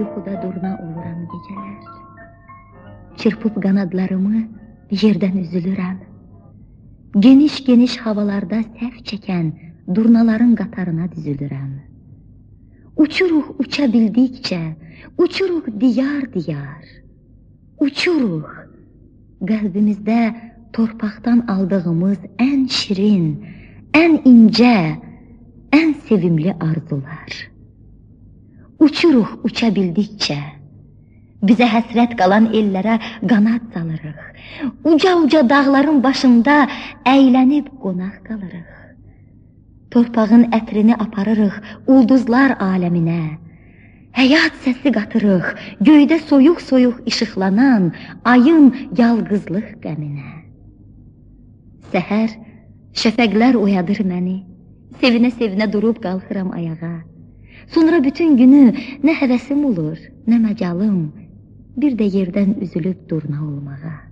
yuxuda durna oluram gecələr. Çırpıb qanadlarımı yerdən üzülürəm. Geniş-geniş havalarda səf çəkən durnaların qatarına düzülürəm. Uçuruq uça bildikcə, uçuruq diyar-diyar. Uçuruq, qəlbimizdə torpaqdan aldığımız ən şirin, ən incə, ən sevimli arzular. Uçuruq uça bildikcə, bizə həsrət qalan ellərə qanad salırıq. Uca-uca dağların başında əylənib qonaq qalırıq. Torpağın ətrini aparırıq ulduzlar aləminə. Həyat səsi qatırıq göydə soyuq-soyuq işıqlanan ayın yalqızlıq qəminə. Səhər şəfəqlər oyadır məni, sevinə-sevinə durub qalxıram ayağa. Sonra bütün günü nə həvəsim olur, nə məcalım, bir də yerdən üzülüb durna olmağa.